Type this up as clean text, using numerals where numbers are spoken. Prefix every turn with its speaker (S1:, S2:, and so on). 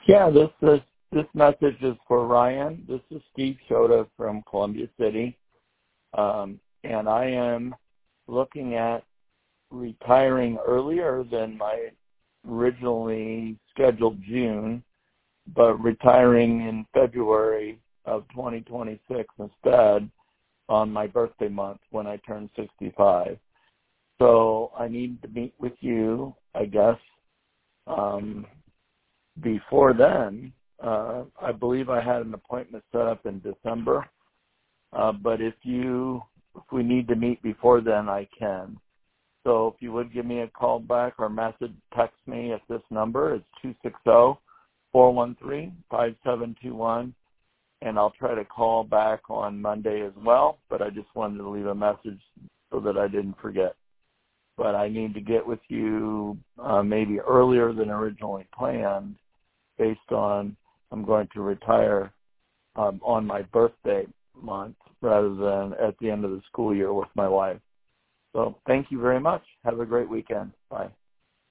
S1: Yeah, this message is for Ryan. This is Steve Shota from Columbia City, and I am looking at retiring earlier than my originally scheduled June, but retiring in February of 2026 instead on my birthday month when I turn 65. So I need to meet with you, I guess, before then. I believe I had an appointment set up in December, but if we need to meet before then, I can. So if you would give me a call back or text me at this number, it's 260-413-5721, and I'll try to call back on Monday as well, but I just wanted to leave a message so that I didn't forget. But I need to get with you maybe earlier than originally planned based on I'm going to retire on my birthday month rather than at the end of the school year with my wife. So thank you very much. Have a great weekend. Bye.